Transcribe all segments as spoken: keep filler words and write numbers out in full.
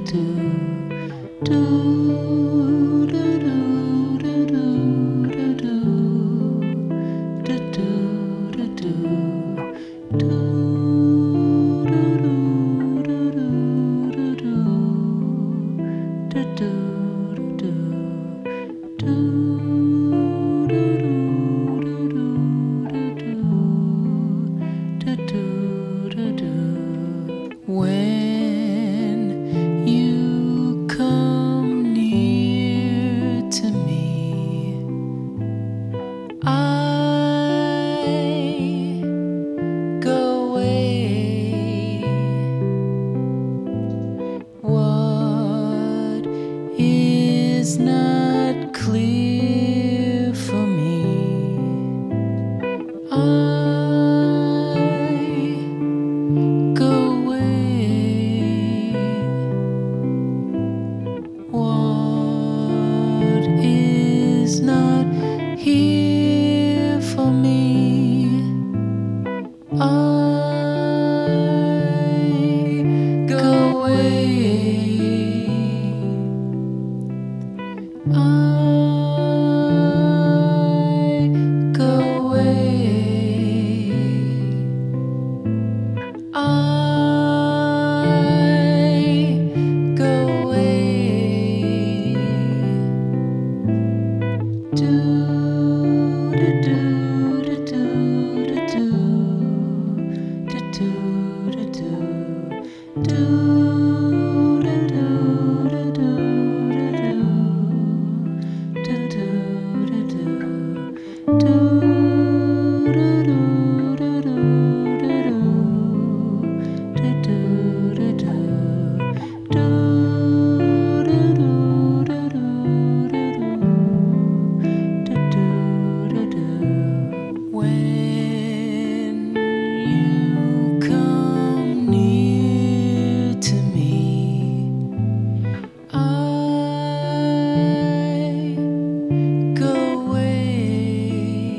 When you come near to me, I go away. What is not clear for me, I go away. What is not here for me, I go away. I go away. I go away. Do do do do do do do do do do When you come near to me, I go away.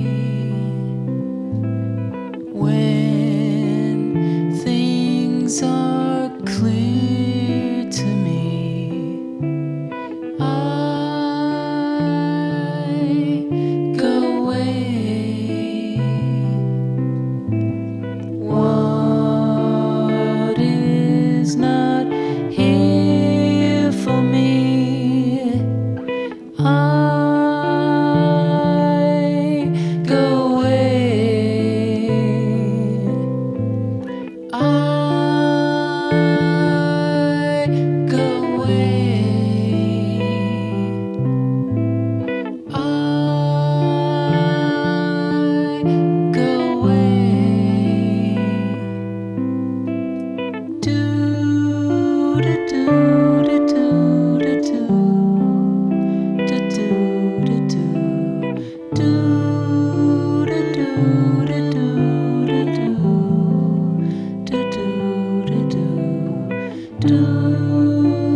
When things are clear to me, I go away. What is not here for me, I go away. I go away. I go away. Do do do do do do do do do do do do do do do do.